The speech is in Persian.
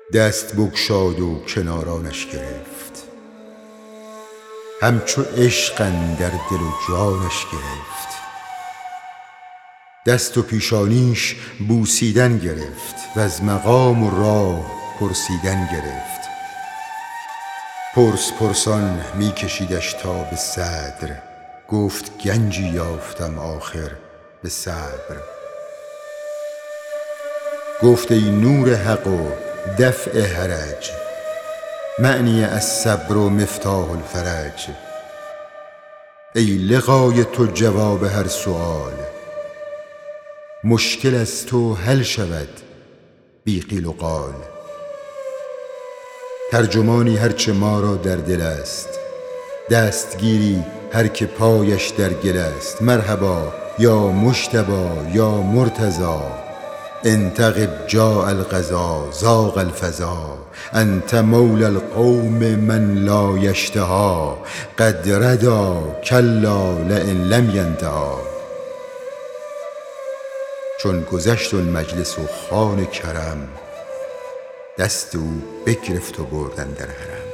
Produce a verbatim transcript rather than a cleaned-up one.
دست بگشاد و کنارانش گرفت، همچو عشق اندر دل و جانش گرفت. دست و پیشانیش بوسیدن گرفت و از مقام و راه پرسیدن گرفت. پرس پرسان می کشیدش تا به صدر، گفت گنجی یافتم آخر به صبر. گفت ای نور حق و دفع حرج، معنی الصبر و مفتاح الفرج. ای لقای تو جواب هر سؤال، مشکل از تو حل شود بی قیل و قال. ترجمانی هرچه ما را در دل است، دستگیری هر که پایش در گل است. مرحبا یا مجتبی یا مرتضی، انتقب جاء القضا ضاق الفضا. انت مولی القوم من لا یشتهی، قد ردا کلا لئن لم ینتهی. چون گذشت المجلس و خوان کرم، دست او بگرفت و برد اندر حرم.